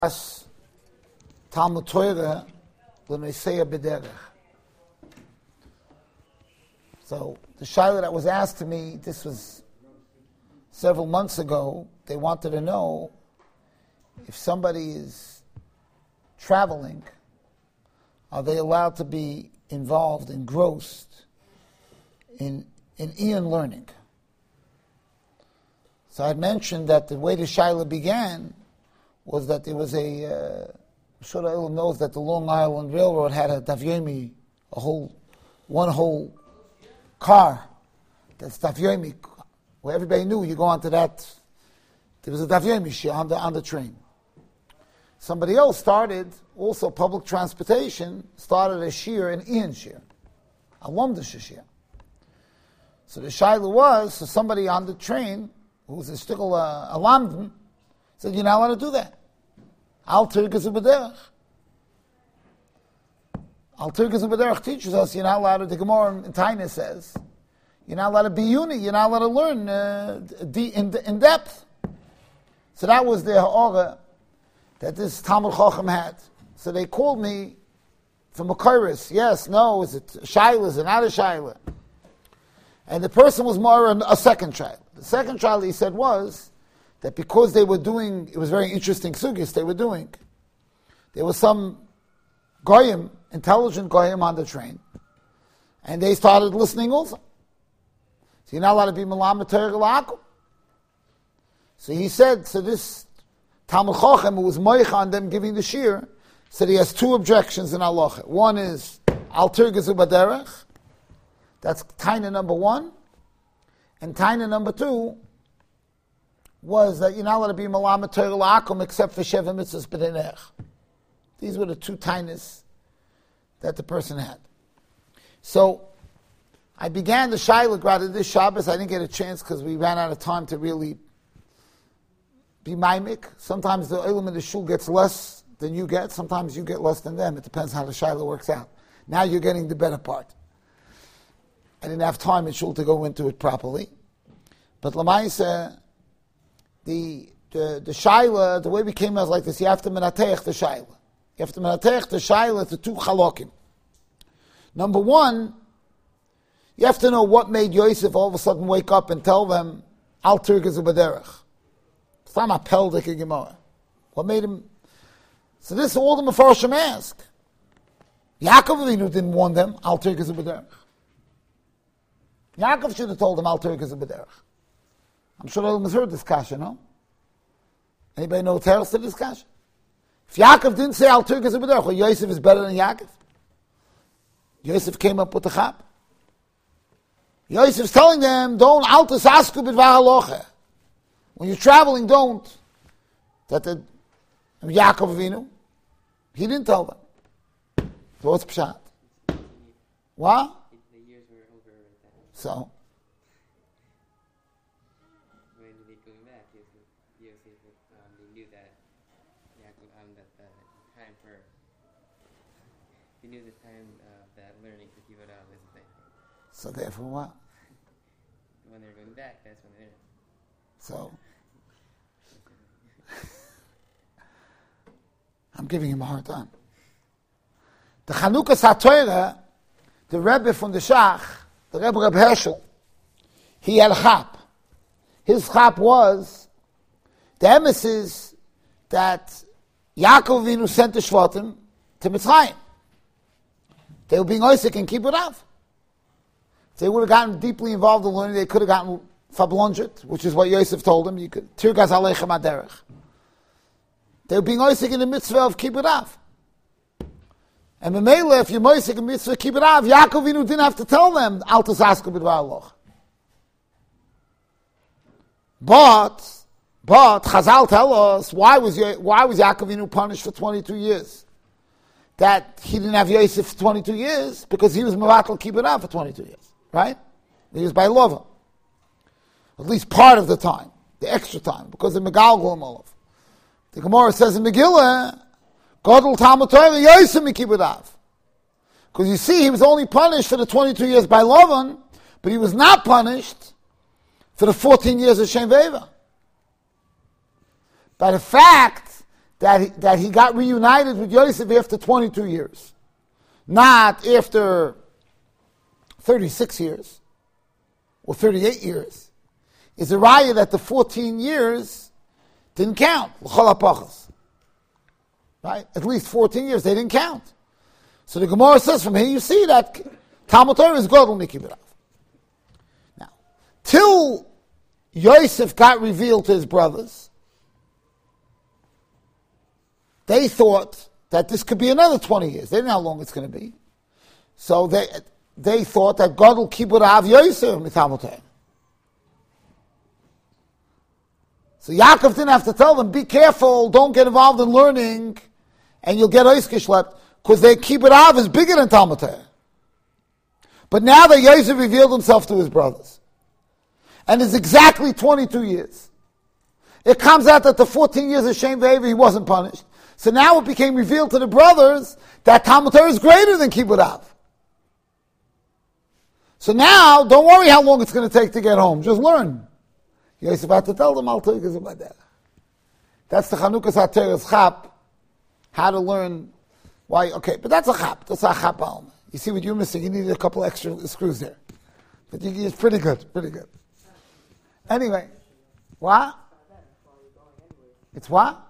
Talmud Torah l'Meseya B'derech. So the shaila that was asked to me, this was several months ago, they wanted to know if somebody is traveling, are they allowed to be involved, engrossed in Ian learning? So I had mentioned that the way the shaila began was that there was Shura Ilam knows that the Long Island Railroad had a Dafyomi, one whole car, that's Dafyomi, where everybody knew you go onto that. There was a Dafyomi on the train. Somebody else started, also public transportation, started a shir, an Ian shir, a Lomdish shir. So the shaila was, so somebody on the train, who was a shtickle, a Lamden, said, you're not allowed to do that. Al Tirkas U'B'derech. Al Tirkas U'B'derech teaches us you're not allowed to, the Gemara in Taina says, you're not allowed to be uni, you're not allowed to learn in depth. So that was the ha'ara that this Talmud Chacham had. So they called me from Makiris. Yes, no, is it shaila, is it not a shaila? And the person was more a second shaila. The second shaila he said was that because they were doing, it was very interesting sugis they were doing. There was some goyim, intelligent goyim on the train, and they started listening also. So you're not allowed to be Malamed Torah L'Akum. So he said, so this Talmud Chacham, who was moich on them giving the shir, said he has two objections in halacha. One is Al Tirgas U'B'derech, that's taina number one, and taina number two was that you're not allowed to be Malamed Torah L'Akum except for Sheva Mitzvahs B'Deinech. These were the two tainas that the person had. So I began the shaila grad this Shabbos. I didn't get a chance because we ran out of time to really be maimik. Sometimes the ilum in the shul gets less than you get. Sometimes you get less than them. It depends how the shaila works out. Now you're getting the better part. I didn't have time in shul to go into it properly. But Lamaisa, the shaila, the way we came out like this, you have to menateich the shaila. You have to menateich the shaila to two chalokim. Number one, you have to know what made Yosef all of a sudden wake up and tell them, Al Tirgas U'B'derech. It's not a peldik in Gemara. What made him? So this all the Mefarshim ask. Yaakov Avinu didn't warn them, Al Tirgas U'B'derech. Yaakov should have told them, Al Tirgas U'B'derech. I'm sure everyone has heard this kasha, no? Anybody know tells to this kasha? If Yaakov didn't say Al Tirgas U'B'derech, well, Yosef is better than Yaakov. Yosef came up with the chap. Yosef's telling them, don't Al Tasasku B'dvar Halocha. When you're traveling, don't. That the Yaakov Avinu, he didn't tell them. So what's pshat? What? The years were over right then. So. When they going back, Yosef, they knew that Yaakov, that the time for, they knew the time that learning for Kibbutz was a thing. So therefore what? When they're going back, that's when they're. So. I'm giving him a hard time. The Chanukas HaTorah, the Rebbe from the Shach, the Rebbe Reb Herschel, he had a chap. His chap was, the emes is that Yaakov Avinu sent the Shvatim to Mitzrayim. They were being Isaac and Kibbutz Av. If they would have gotten deeply involved in learning, they could have gotten Fablonjet, which is what Yosef told them. You could Tirgas Aleichem Aderech. They were being Isaac in the mitzvah of Kibbutz Av. And Memele, if you're Isaac in the mitzvah of Kibbutz Av, Yaakov Avinu didn't have to tell them Al Tasasku B'dvar Halocha. But Chazal tell us why was Yaakov Avinu punished for 22 years? That he didn't have Yosef for 22 years because he was Mavatal Kibbutz Av for 22 years, right? He was by Lova. At least part of the time, the extra time, because of Megalgal and Olav. The Gemara says in Megillah, Godel Talmud Torah Yosef Kibbutz Av. Because you see, he was only punished for the 22 years by Lavan, but he was not punished for the 14 years of Shem Veva. By the fact that he got reunited with Yosef after 22 years, not after 36 years or 38 years, is a raya that the 14 years didn't count. Right? At least 14 years, they didn't count. So the Gemara says from here, you see that Talmud Torah is Godel Nikibirav. Now, till Yosef got revealed to his brothers, they thought that this could be another 20 years. They didn't know how long it's going to be. So they thought that God will keep it Av Yosef with Talmud Torah. So Yaakov didn't have to tell them, be careful, don't get involved in learning, and you'll get Oiskishlet, because they keep it Av is bigger than Talmud Torah. But now that Yosef revealed himself to his brothers, and it's exactly 22 years, it comes out that the 14 years of Shem Ve'ever, he wasn't punished. So now it became revealed to the brothers that Talmud Torah is greater than Kibbud Av. So now, don't worry how long it's going to take to get home. Just learn. Yosef had to tell them, I'll tell you about that. That's the Chanukah HaTorah's chap, how to learn why. Okay, but that's a chap. That's a chap alma. You see what you're missing? You needed a couple extra screws there. But it's pretty good, pretty good. Anyway, what? It's what?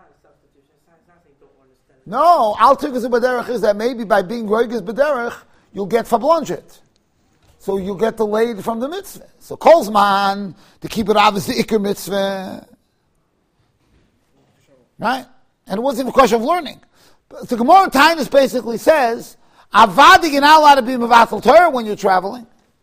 No, Al-Tigaz B'derech is that maybe by being Roigas B'derech, you'll get Fablonjet. So you'll get delayed from the mitzvah. So Kolzman, to keep it obviously Iker mitzvah. Right? And it wasn't even a question of learning. But the Gemara in Tainus basically says, Avadi, you're not allowed to be Mevatel Torah when you're traveling.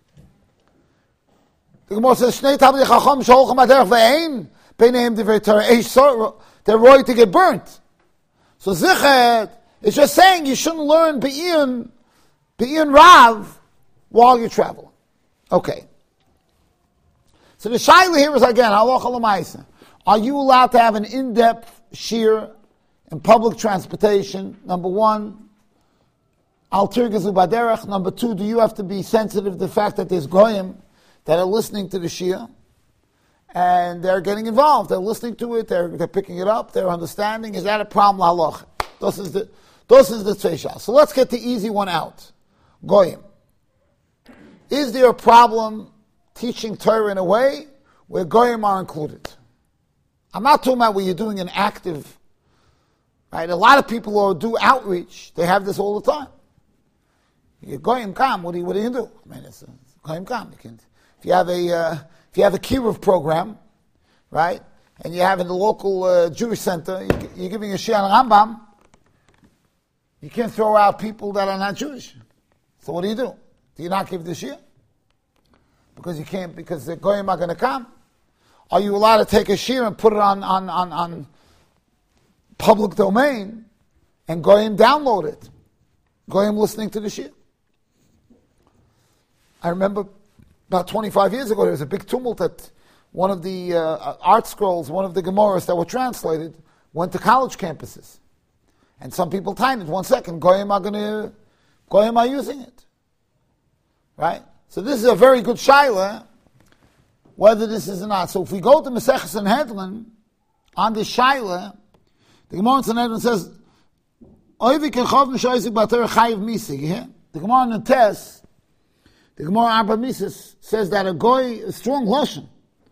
The Gemara says, Shnei Talmidei Chacham Sholchem Aderech Ve'ein Beineim Divrei Torah Eish Sorah. They're ready to get burnt. So Zichet is just saying you shouldn't learn Be'in Rav while you're traveling. Okay. So the Shaila here is again, Halacha L'maisa. Are you allowed to have an in-depth shir in public transportation? Number one, Al Tirgazu Baderech. Number two, do you have to be sensitive to the fact that there's goyim that are listening to the shir and they're getting involved? They're listening to it, they're picking it up, they're understanding. Is that a problem? Halacha. This is the Tzveishah. So let's get the easy one out. Goyim. Is there a problem teaching Torah in a way where goyim are included? I'm not talking about where you're doing an active, right? A lot of people who do outreach, they have this all the time. You goyim kam, what do you do? I mean, it's goyim kam. If you have a kiruv program, right, and you have in the local Jewish center, you're giving a shir on Rambam, you can't throw out people that are not Jewish. So what do? Do you not give the shir? Because you can't, because the goyim are going to come. Are you allowed to take a shir and put it on public domain and goyim download it? Goyim listening to the shir. I remember about 25 years ago there was a big tumult at one of the art scrolls, one of the Gemaras that were translated, went to college campuses. And some people timed it, 1 second, goyim are using it. Right? So this is a very good shaila, whether this is or not. So if we go to Maseches Sanhedrin, on this shaila, the Gemara in Sanhedrin says, the Gemara in the test, the Gemara Arba Mises says that a goy, a strong lashon,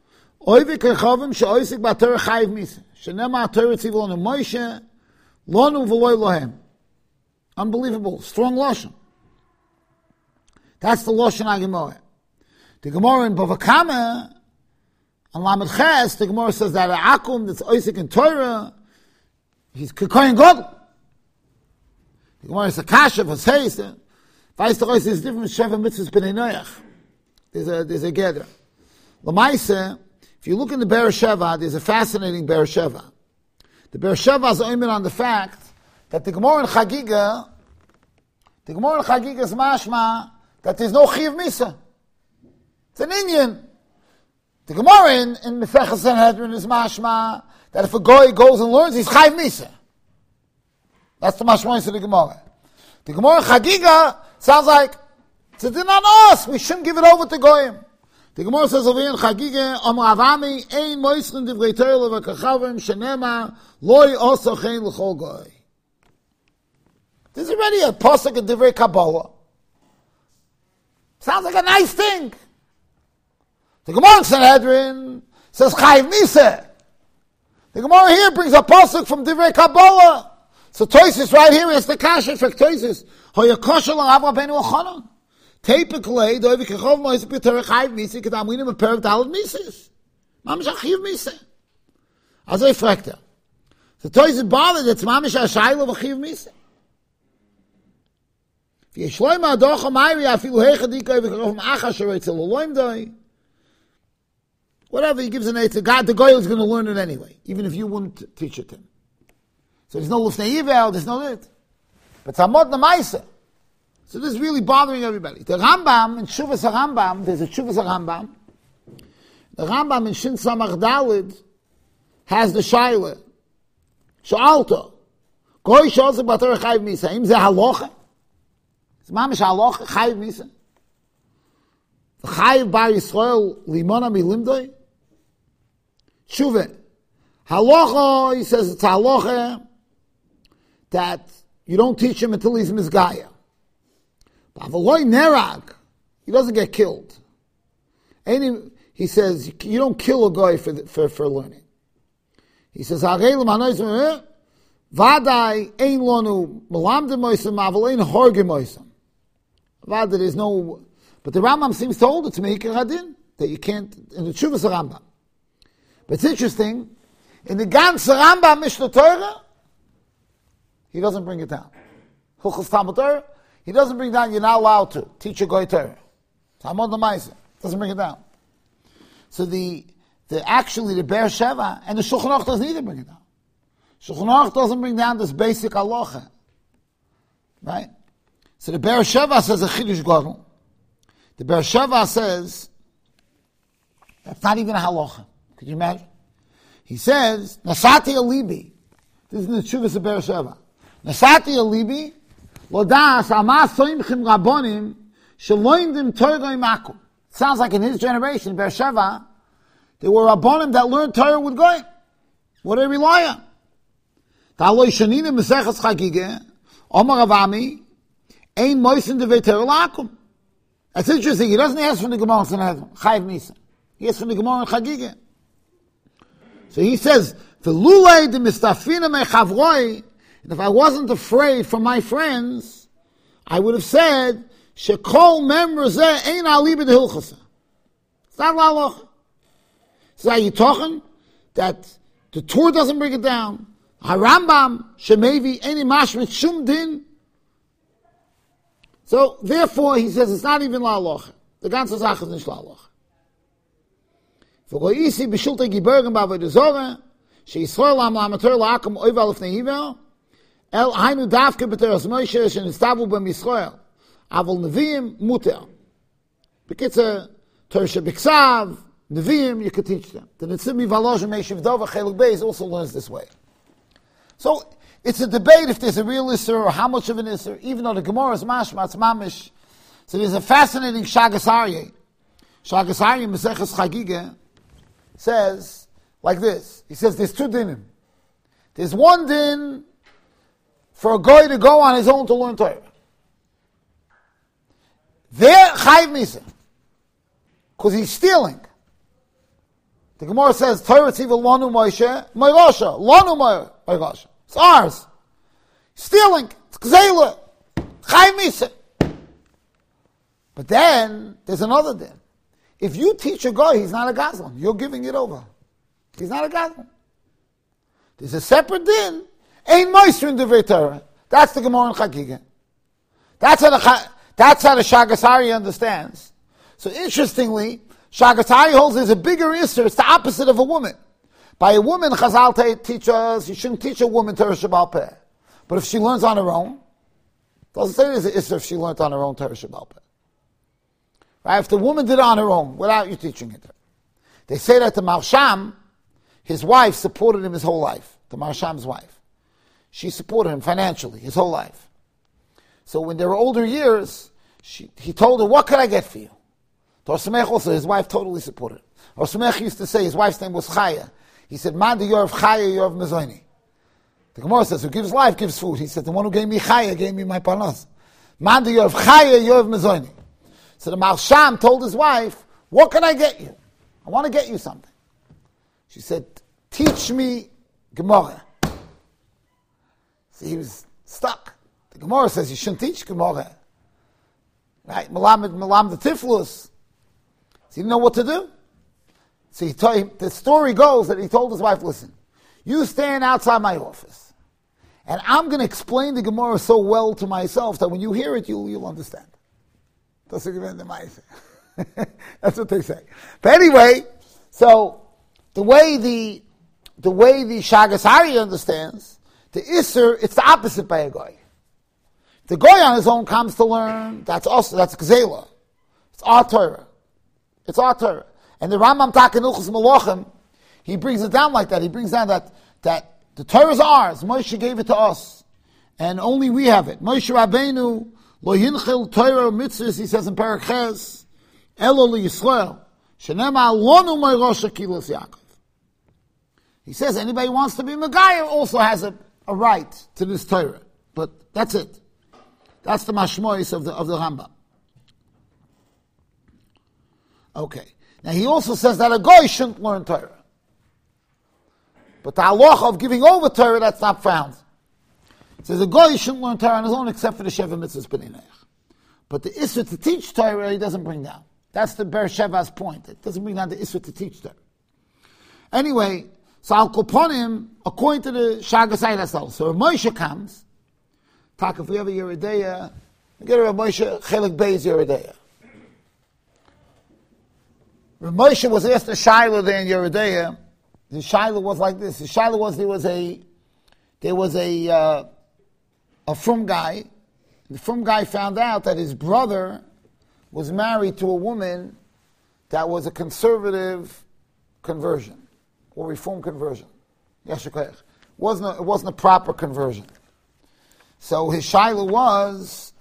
unbelievable, strong lashon. That's the Lashon HaGemara. The Gemara in Bava Kama, on Lamed Ches, the Gemara says that Akum, that's Oisik in Torah, he's Kohen Gadol. The Gemara is a Kasha, was Heis, Weiß the Oisik is different from Sheva Mitzvahs B'nai Noach. There's a gather. L'maise, if you look in the Beersheva, there's a fascinating Beersheva. The Beersheva is oimed on the fact that the Gemara in Chagiga is mashma, that there's no Chiv Misa. It's an Indian. The Gemara in Mefeches Sanhedrin is mashma that if a goy goes and learns, he's Chiv Misa. That's the mashma of the Gemara. The Gemara in Chagiga sounds like it's a din on us. We shouldn't give it over to goyim. The Gemara says over here in Chagige, Amar Avami, Ein Moislin Divrei Torah Levakachavim, Shenema, Loi Oso Chen L'chol Goy. This is already a pasuk in Divrei Kabbalah. Sounds like a nice thing. The Gemara in Sanhedrin says Chayiv Misa. The Gemara here brings a pasuk from Divrei Kabbalah. So Toisus right here is the kasha for Toisus. Hoya kosher l'Rav Rabbeinu Ochanan. Typically, do we kachov moise b'terech Chayiv Misa kedam winim a pair of dalad misas. Mamish Chayiv Misa. As I fragte. So Toisus bothered it's mamish ha'shayla v'Chayiv Misa. V'yeshloim ha'docha mayri afilu heichadika v'kachov m'acha sheretzel l'loim doi. Whatever, he gives an eight to God, the guy is going to learn it anyway, even if you wouldn't teach it to him. So there's no lufnei yivel, there's no it. But Tzamot Namaisa. So this is really bothering everybody. The Rambam, in Shuvas HaRambam, there's a Shuvas HaRambam. The Rambam in Shin Samach Dalid has the Shaila. Sha'alto. Goy Shosek Bater Chayiv Misa. Im ze halocha? It's mamish halocha, Chayiv Misa. The Chayiv Bar Yisrael limona milimdoi. Shuve. Halacha, he says it's halacha that you don't teach him until he's mizgaya. But avaloi nerag, he doesn't get killed. He says you don't kill a guy for learning. He says vaday ein lonu melamdim moisem aval ein horgim moisem. Vaday there's no, but the Rambam seems to hold it to me that you can't in the Shuvas Rambam. But it's interesting, in the ganze Rambam Mishnah Torah, he doesn't bring it down. Hilchos Talmud Torah, he doesn't bring down, you're not allowed to teach a goy Torah. Talmud Lamaisa, doesn't bring it down. So actually the Be'er Sheva, and the Shulchan Aruch doesn't either bring it down. Shulchan Aruch doesn't bring down this basic halacha. Right? So the Be'er Sheva says a Chidush Gadol. The Be'er Sheva says, that's not even a halacha. Could you imagine? He says, Nasati alibi. This is in the Shuvas of Be'er Sheva. Nasati alibi, lodas ama soimchim rabbonim, sheloimdim Torah imakum. Sounds like in his generation, Be'er Sheva, there were rabbonim that learned Torah with Goyim. What do they rely on? Ta'aloi shanina meseches chagige, Omar Avami, ein moisin devei Torah lakum. That's interesting. He doesn't ask from the Gemara in Chayiv Misa. He asks from the Gemara in Chagige. So he says, "V'lulei de mistafina mechavroi." And if I wasn't afraid from my friends, I would have said, "Shekol members ein ali b'dehilchasa." It's not halacha. So are you talking that the Torah doesn't bring it down? Harambam shemevi any mashmit shum din. So therefore, he says it's not even halacha. The ganze Sache is not halacha. V'goisi b'shultei gibergen b'avodah zorah sheYisrael am la'amater la'akum oival lifnei hivel el hainu davke b'teras Moshe shenistavu b'm Yisrael avol neviim muter. B'kitzer Torah shebiksav neviim you could teach them. The Nitzim Mivaloj Meishiv Dova Cheluk Beis also learns this way. So it's a debate if there's a real Isser or how much of an Isser, even though the Gemara is mashma, it's mamish. So there's a fascinating Shagas Aryeh. Shagas Aryeh Meseches Chagige says like this. He says there's two dinim. There's one din for a guy to go on his own to learn Torah. There, Chayiv Misa. Because he's stealing. The Gemara says, Torah tzivah lanu Moshe, Moirosha, lanu Moirosha. It's ours. Stealing. It's gzeila. Chayiv Misa. But then, there's another din. If you teach a guy, he's not a gazlan. You're giving it over. He's not a gazlan. There's a separate din. Ein moiser in the Torah. That's the Gemara in Chagigah. That's how the Shagas Aryeh understands. So interestingly, Shagas Aryeh holds there's a bigger issur. It's the opposite of a woman. By a woman, Chazal teach us, you shouldn't teach a woman Torah Shebaal Peh. But if she learns on her own, doesn't say there's an issur if she learned on her own Torah Shebaal Peh. Right? If the woman did it on her own, without you teaching it. They say that the Marsham, his wife, supported him his whole life. The Marsham's wife. She supported him financially his whole life. So when they were older years, he told her, what could I get for you? Or Samech also, his wife totally supported it. Or Samech used to say, his wife's name was Chaya. He said, Man, the Yorv Chaya, Yorv Mezoni. The Gemara says, who gives life gives food. He said, the one who gave me Chaya gave me my parnas. Man, the Yorv Chaya, Yorv Mezoni. So the Malsham told his wife, what can I get you? I want to get you something. She said, teach me Gemara. So he was stuck. The Gemara says you shouldn't teach Gemara. Right? Malam the Tiflus. So he didn't know what to do. So he told him, the story goes that he told his wife, listen, you stand outside my office, and I'm going to explain the Gemara so well to myself that when you hear it, you'll understand. That's what they say. But anyway, so the way the Shagas Hari understands, the Isser, it's the opposite by a guy. The guy on his own comes to learn, that's Gzela. It's our Torah. It's our Torah. And the Rambam Taken Ilchus Malachim, he brings it down like that. He brings down that the Torah is ours. Moshe gave it to us. And only we have it. Moshe Rabbeinu, Lo Hinchil Torah Mitzvahs, he says in Perek Ches, Elo Yisrael, Shenema Alonu Me'rosh Akilas Yaakov. He says anybody who wants to be Megayah also has a right to this Torah. But that's it. That's the mashmois of the Rambam. Okay. Now he also says that a goy shouldn't learn Torah. But the halacha of giving over Torah, that's not found. It says a goy shouldn't learn Torah on his own except for the Sheva Mitzvahs B'nai Noach. But the Isra to teach Torah, he doesn't bring down. That's the Be'er-Sheva's point. It doesn't bring down the Isra to teach Torah. Anyway, so Al Koponim, according to the Shagasai, that's all. So Moshe comes, talk if we have a Yeridea, we get a Moshe Chelik Bey's Yeridea. Moshe was asked a Shiloh there in Yeridea. The Shiloh was like this. The Shiloh was, there was a frum guy. The frum guy found out that his brother was married to a woman that was a conservative conversion, or reform conversion. It wasn't a proper conversion. So his Shiloh was,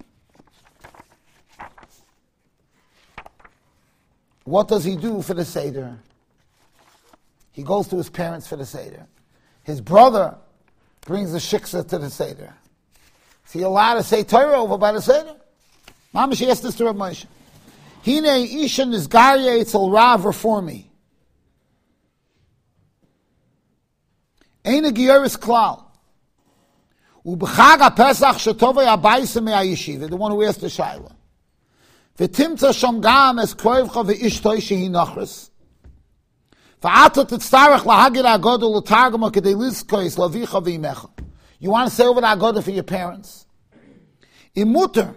what does he do for the Seder? He goes to his parents for the Seder. His brother brings the shiksa to the Seder. Is he allowed to say Torah over by the Seder? Mama, she asked this to Rav Moshe. Hine isha nizgarya etzel Rav reformi. Eine gioris klal. Ubechag ha-Pesach shetovei abayse me'ayeshiva, the one who asked the Shaila. V'timtza shom gam es kroivcha ve'ishtoi shehi nachris. V'ato titztarech lahagir ha'agoda l'targama k'dei lizkois lavicha v'imecha. You want to say over the Agoda for your parents? Imuter.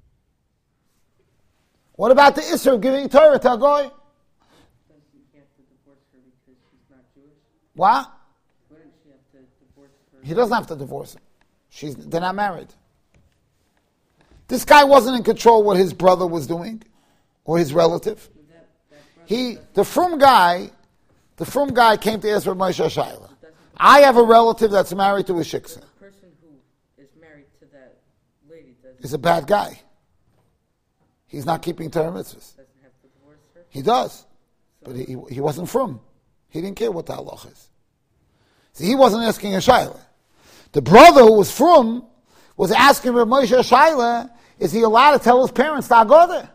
What about the Isser of giving Torah to a goy? Does he have to divorce her because she's not Jewish? What? Wouldn't she have to divorce her? He doesn't have to divorce her. They're not married. This guy wasn't in control what his brother was doing, or his relative. The frum guy came to ask Rav Moshe Shaila. I have a relative that's married to a shiksa. The person who is married to that lady is a bad guy. He's not keeping Torah mitzvahs. Doesn't have to divorce her? He does. But he wasn't frum. He didn't care what the halach is. See, he wasn't asking a Shaila. The brother who was frum was asking Rav Moshe Shaila, is he allowed to tell his parents to go there?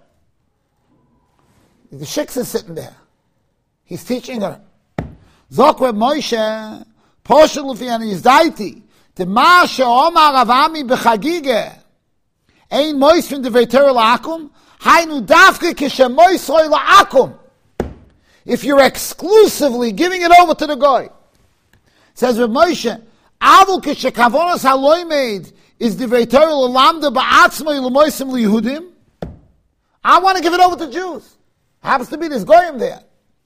The shiksa is sitting there. He's teaching her. Zok Rav Moshe, Poshel Lefi Ani Yizdaiti, the Masha Omar Avami Bechagige, Ein Mois from the Veiter La'akum, Hainu Dafke Kishem Mois Roi La'akum. If you're exclusively giving it over to the guy, says Rav Moshe, Avul Kishekavonos Haloi made is the Veiter La'lamda Ba'atzmai L'moisim L'Yehudim. I want to give it over to Jews. Happens to be this goyim there.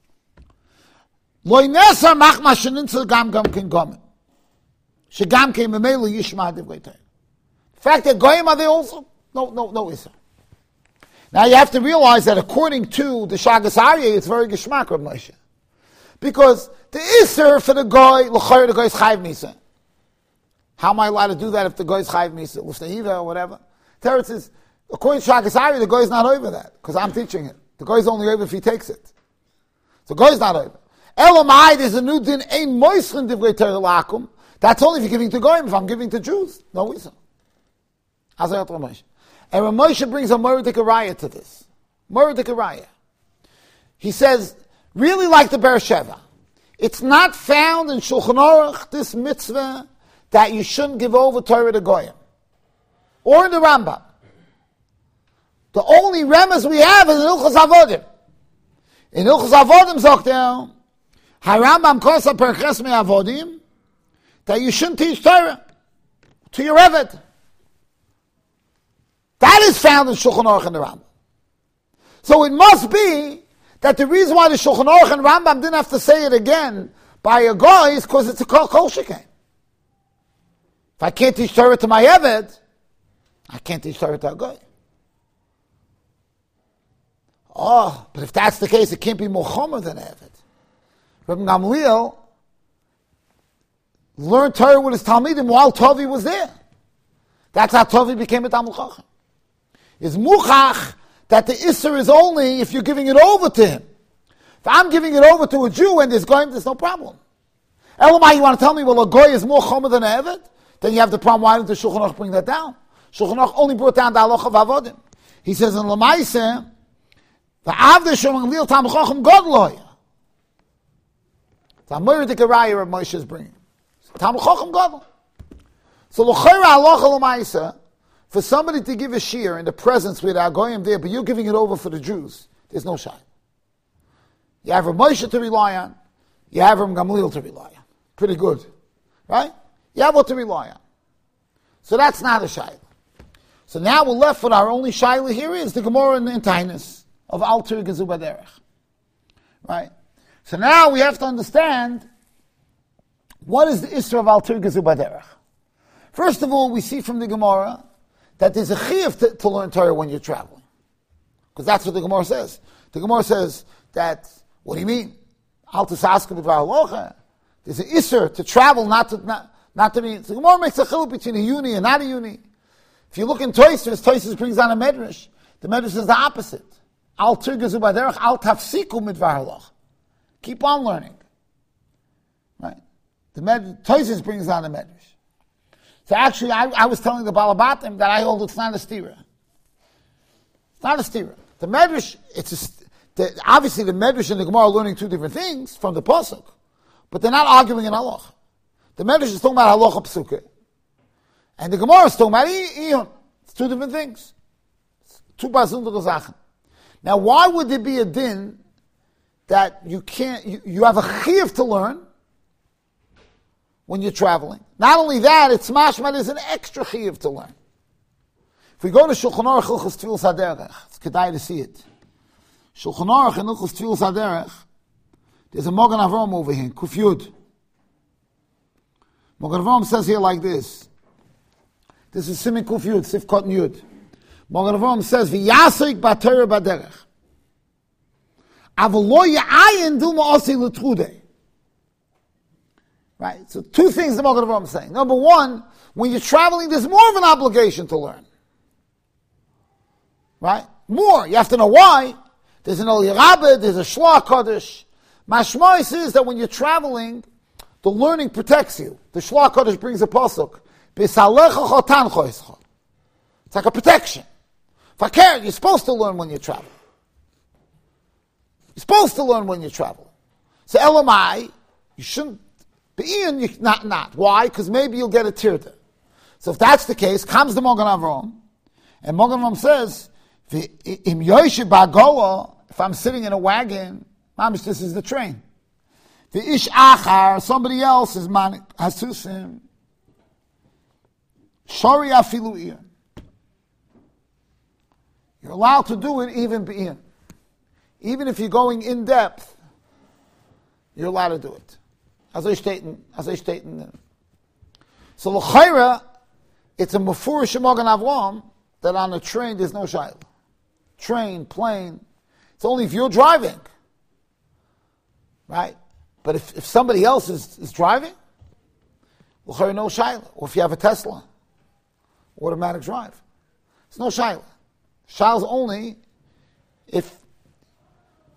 Lo inesa machma shenintzal gam ken gomen. Shegam ken memelu yishma divrei Torah. The fact that goyim are there also, no issa. Now you have to realize that according to the Shagas Aryeh, it's very geshmak, Rav Moshe. Because the isser for the goy, l'chayr the goy is chayv misa. How am I allowed to do that if the goy is chayv misa, l'fneiva or whatever? Teretz is, according to Shagas Aryeh, the goy is not over that, because I'm teaching it. The guy's only over if he takes it. So the guy's not over. Elamai, there's a new din, ein moischin divrei Torah lakum. That's only if you're giving to goyim. If I'm giving to Jews, no reason. Azayat Ramosha. And Ramosha brings a Moradik Araya to this. Moradik Araya. He says, really like the Beersheva, it's not found in Shulchan Aruch, this mitzvah, that you shouldn't give over Torah to goyim. Or in the Rambam. The only remez we have is in Ilchos Avodim. In Ilchos Avodim, sagt HaRambam kosa perches me avodim, that you shouldn't teach Torah to your Eved. That is found in Shulchan Aruch and the Rambam. So it must be that the reason why the Shulchan Aruch and Rambam didn't have to say it again by a guy is because it's a kol shekain. If I can't teach Torah to my Eved, I can't teach Torah to a guy. Oh, but if that's the case, it can't be more chomer than Eved. Rabbi Gamliel learned Torah with his Talmidim while Tovi was there. That's how Tovi became a Talmud Chacham. It's muchach that the Isser is only if you're giving it over to him. If I'm giving it over to a Jew and there's goyim, there's no problem. Elamai, you want to tell me, well, a goy is more chomer than an Eved? Then you have the problem, why didn't the Shulchan Aruch bring that down? Shulchan Aruch only brought down the halacha of avodim. He says in Lamaiseh, the Avdei Shomang Lil Talmud Chacham God loya. The Amoradik Araya of Moshe is bringing. Talmud Chacham God. So l'chayra halacha l'maisa, for somebody to give a shear in the presence with our goyim there, but you're giving it over for the Jews, there's no shayla. You have Rav Moshe to rely on, you have Rav Gamliel to rely on. Pretty good, right? You have what to rely on. So that's not a shayla. So now we're left with our only shayla here is the Gemara in Tainus of Alter Gezu Baderech. Right? So now we have to understand what is the Isra of Alter Gezu Baderech. First of all, we see from the Gemara that there's a chiyuv to learn Torah when you're traveling. Because that's what the Gemara says. The Gemara says that, what do you mean? Al Tisaska b'dvar halacha. There's an Isra to travel, not to be. So the Gemara makes a chiyuv between a uni and not a uni. If you look in Tosfos brings down a medrash. The medrash is the opposite. Al Tirgezu Baderech, al tafsiku midvar halacha. Keep on learning. Right? The Tosfos brings down the medrash. So actually, I was telling the Balabatim that I hold it's not a stira. It's not a stira. The medrash, obviously the medrash and the Gemara are learning two different things from the pasuk, but they're not arguing in halacha. The medrash is talking about halacha psuke, and the Gemara is talking about iyun. It's two different things. It's two basundige sachen. Now, why would there be a din that you can't? You have a chiyuv to learn when you're traveling. Not only that, it's mashma, there's an extra chiyuv to learn. If we go to Shulchan Aruch Hilchos Tfilas HaDerech, it's kedai to see it. Shulchan Aruch and Hilchos Tfilas HaDerech, there's a Mogan Avram over here, Kuf Yud. Mogan Avram says here like this. This is Simin Kuf Yud, Sif Kot Yud. Mogan Avram says, V'yasrik b'Torah b'derech. Avolo ya'ayin dilma osi l'trudei. Right? So two things the Mogan Avram is saying. Number one, when you're traveling, there's more of an obligation to learn. Right? More. You have to know why. There's an Oli Rabbe, there's a Shloah Kodesh. Mashmois is that when you're traveling, the learning protects you. The Shloah Kodesh brings a pasuk. It's like a protection. Fakir, you're supposed to learn when you travel. You're supposed to learn when you travel. So Elamai, you shouldn't be in, not. Why? Because maybe you'll get a tirta. So if that's the case, comes the Mogan Avram, and Mogan Avram says, if I'm sitting in a wagon, mamish, this is the train. The ish achar, somebody else is man hasusim. Shori afilu iyan. You're allowed to do it even be'in. Even if you're going in depth, you're allowed to do it. As I stated. So l'chayra, it's a mafurish Mogan Avram that on a train there's no shayla. Train, plane. It's only if you're driving. Right? But if somebody else is driving, l'chayra no shayla. Or if you have a Tesla, automatic drive. It's no shayla. Shayla's only if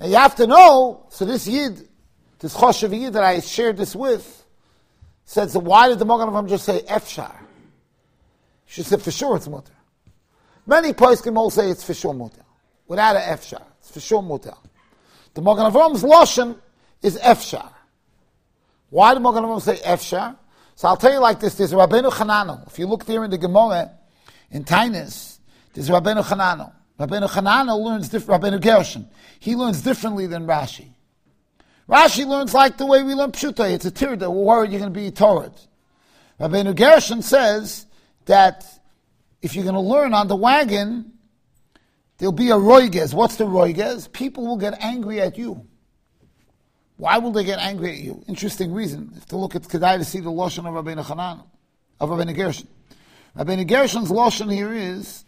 Now you have to know, so this Yid, this Choshev Yid that I shared this with, said, so why did the Magen Avraham just say Efshar? She said, for sure it's mutter. Many poskim all say it's for sure mutter, without an Efshar. It's for sure mutter. The Magen Avraham's Lashon is Efshar. Why did Magen Avraham say Efshar? So I'll tell you like this, there's Rabbeinu Chanano. If you look there in the Gemara, in Tainus, there's Rabbeinu Chanano. Rabbeinu Chanano learns different, Rabbeinu Gershon. He learns differently than Rashi. Rashi learns like the way we learn Pshuta. It's a tirda. We're worried you're going to be Torah. Rabbeinu Gershon says that if you're going to learn on the wagon, there'll be a roiges. What's the roiges? People will get angry at you. Why will they get angry at you? Interesting reason. If to look at Kedai to see the Lashon of Rabbeinu Chanano, of Rabbeinu Gershon. Rabbeinu Gershon's Lashon here is,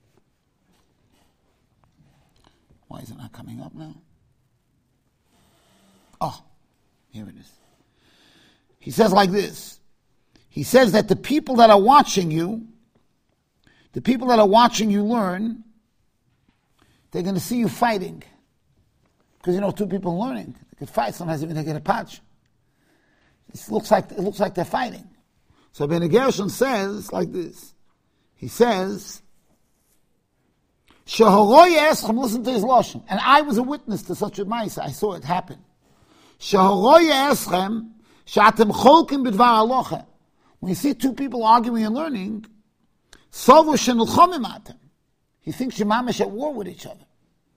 why is it not coming up now? Oh, here it is. He says like this. He says that the people that are watching you learn, they're going to see you fighting. Because two people learning. They could fight, sometimes even they get a patch. It looks like they're fighting. So Ben Gershon says like this. He says, listen to his Lashon. And I was a witness to such a mice. I saw it happen. When you see two people arguing and learning, he thinks you're mamish at war with each other.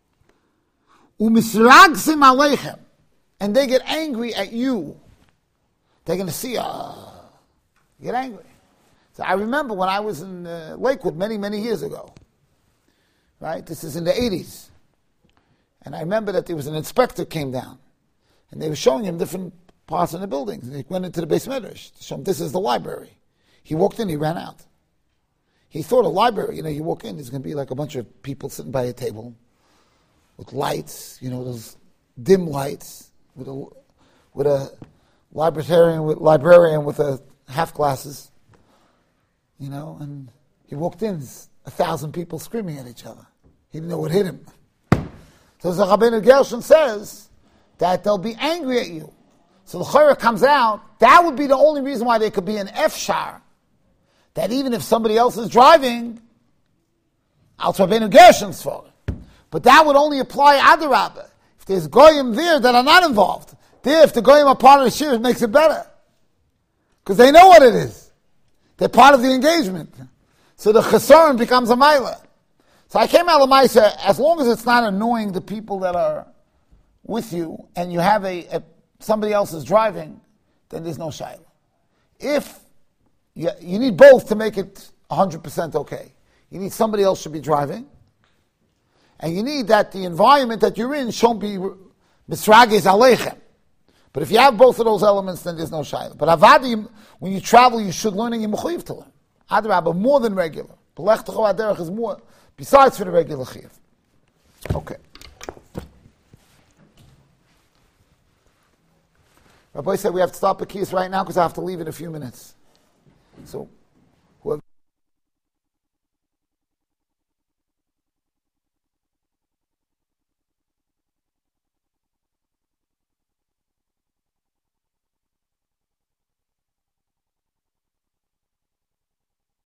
And they get angry at you. They're going to see, get angry. So I remember when I was in Lakewood many, many years ago. Right? This is in the 80s. And I remember that there was an inspector came down. And they were showing him different parts of the buildings. He went into the Beis Medrash to show him this is the library. He walked in, he ran out. He thought a library, you walk in, there's going to be like a bunch of people sitting by a table with lights, those dim lights, with a librarian with a half glasses, and he walked in, 1,000 people screaming at each other. He didn't know what hit him. So the Rabbeinu Gershon says that they'll be angry at you. So the Chorah comes out, that would be the only reason why there could be an Efshar. That even if somebody else is driving, Al Rabbeinu Gershon's fault. But that would only apply Adarabah. If there's Goyim there that are not involved. There, if the Goyim are part of the shir, it makes it better. Because they know what it is. They're part of the engagement. So the Chesaron becomes a Maila. So I came out of Maisa, as long as it's not annoying the people that are with you, and you have somebody else is driving, then there's no Shaila. If you need both to make it 100% okay. You need somebody else should be driving, and you need that the environment that you're in shouldn't be misragis aleichem. But if you have both of those elements, then there's no Shaila. But avadi, when you travel, you should learn and you're mechuyev to learn. Adrabah, more than regular. Belech techo aderech is more, besides for the regular chiyuv. Okay. Rabbi said we have to stop the keys right now because I have to leave in a few minutes. So